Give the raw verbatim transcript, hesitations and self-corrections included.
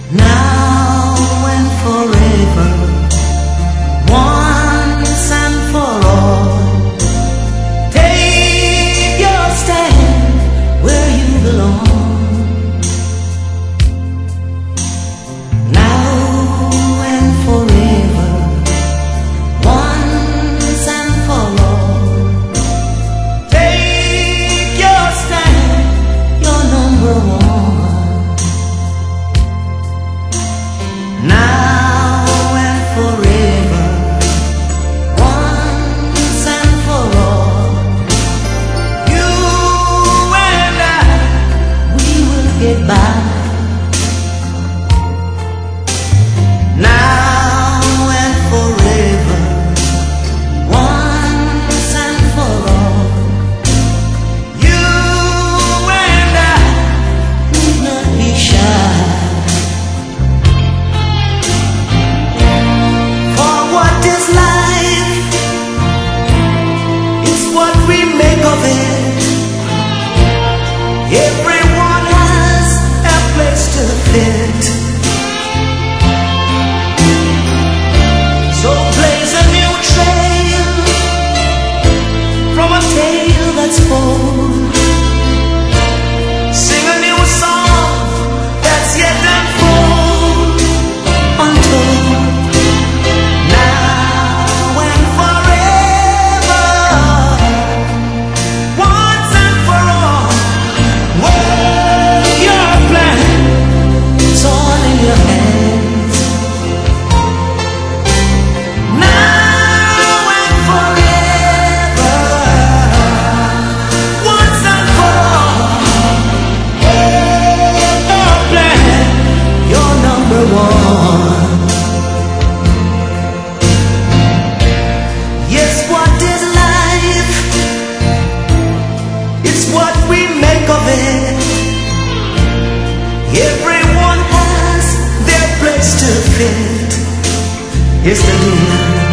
now and forever, once and for all. Take your stand where you belong. Now and forever, once and for all. Take your stand, you're number one. Now and forever, once and for all. You and I, we will get by. Now and forever, once and for all. You and I need not be shy. For what is life? It's what we make of it. Everyone has a place to fit. So blaze a new trail from a tale that's old. Sing a new song that's yet unfold, untold. Now and forever, once and for all. Work your plan, it's all in your hands. Now and forever, once and for all. Work your plan, you're number one. Yes, what is life? It's what we make of it. Everyone has their place to fit. Yes, they do.